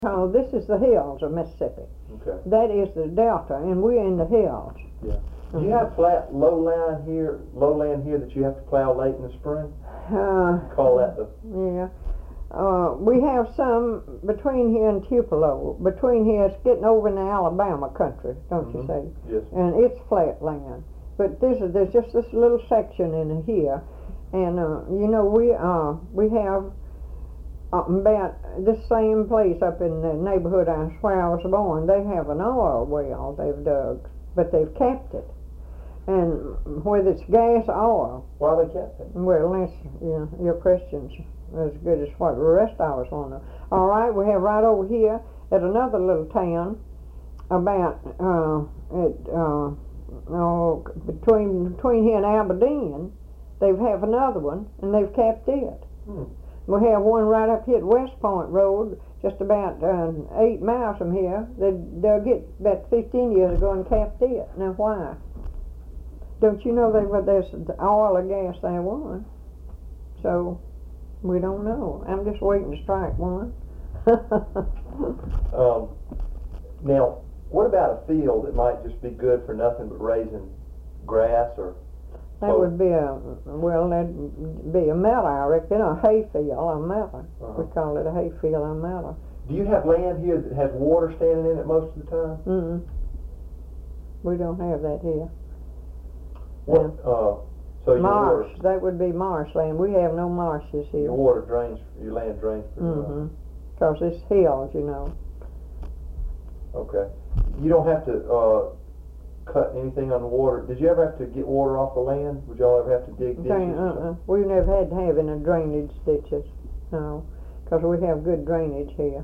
Oh, this is the hills of Mississippi. Okay. That is the delta, and we're in the hills. Yeah. Do you have flat lowland here that you have to plow late in the spring? Call that the... Yeah. We have some between here and Tupelo. Between here, it's getting over in the Alabama country, don't you say? Yes. And it's flat land. But there's just this little section in here, and you know, we have about this same place up in the neighborhood where I was born. They have an oil well they've dug, but they've kept it. And whether it's gas or oil. Why they kept it? Well, that's, your question's as good as what the rest of us want to know. All right, we have right over here at another little town about between here and Aberdeen. They have another one, and they've kept it. We have one right up here at West Point Road, just about 8 miles from here. They dug it about 15 years ago and kept it. Now why? Don't you know there's oil or gas there one? So we don't know. I'm just waiting to strike one. Now, what about a field that might just be good for nothing but raising grass or? That would be that'd be a meadow, I reckon, a hay field, a meadow. We call it a hay field, a meadow. Do you have land here that has water standing in it most of the time? We don't have that here. What? So marsh, that would be marshland. We have no marshes here. Your water drains, your land drains pretty well. Because it's hills, you know. Okay. You don't have to cut anything on the water. Did you ever have to get water off the land? Would y'all ever have to dig ditches? We've never had to have any drainage ditches, no, because we have good drainage here.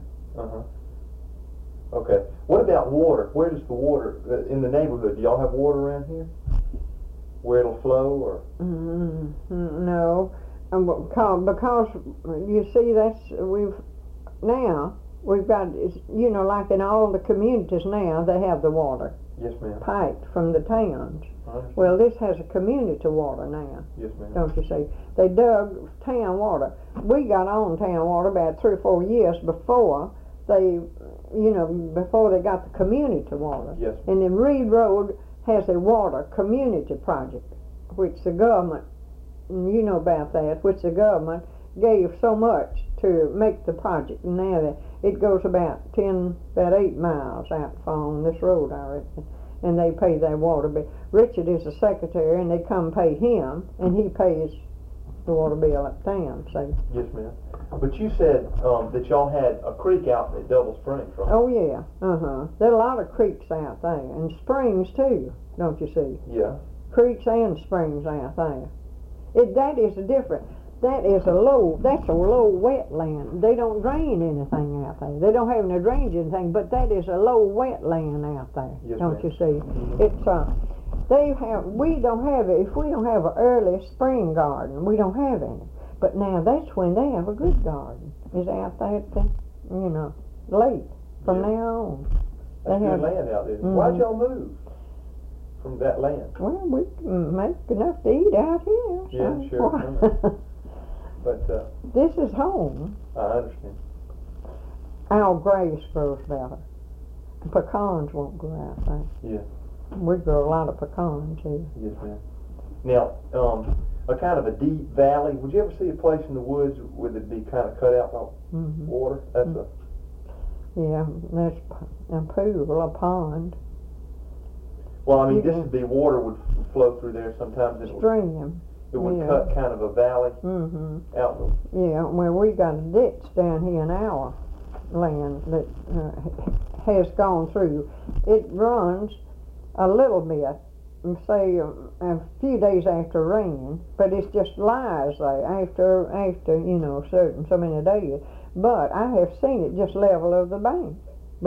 Okay. What about water? Where does the water, in the neighborhood, do y'all have water around here? Where it'll flow, or? No, because you see, we've got, you know, like in all the communities now, they have the water. Yes, ma'am. Piped from the towns. Well, this has a community water now. Yes, ma'am. Don't you see? They dug town water. We got on town water about 3 or 4 years before they, before they got the community water. Yes. And then Reed Road has a water community project, which the government, you know about that, which the government gave so much to make the project. Now it goes about 8 miles out on this road, I reckon, and they pay their water bill. Richard is the secretary, and they come pay him, and he pays the water bill uptown. So. Yes, ma'am. But you said that y'all had a creek out at Double Springs, right? Oh yeah, There are a lot of creeks out there, and springs too. Don't you see? Yeah. Creeks and springs out there. That is different. That's a low wetland. They don't drain anything out there. They don't have any drainage or anything, but that is a low wetland out there. Yes, don't ma'am. you see? It's we don't have it. If we don't have an early spring garden, we don't have any. But now that's when they have a good garden. Is out there at the, late from now on. That's good land out there. Why'd y'all move from that land? Well, we make enough to eat out here. Yeah, sure. But this is home. I understand. Our grass grows better. Pecans won't grow out there. Yeah. We grow a lot of pecans here. Yes, ma'am. Now, a kind of a deep valley. Would you ever see a place in the woods where it'd be kind of cut out by water? That's Yeah, that's a pool, a pond. Well, I mean, this would be water would flow through there sometimes. Stream. It would cut kind of a valley out. Yeah, well, we got a ditch down here in our land that has gone through. It runs a little bit, say a few days after rain, but it just lies there after so many days. But I have seen it just level of the bank.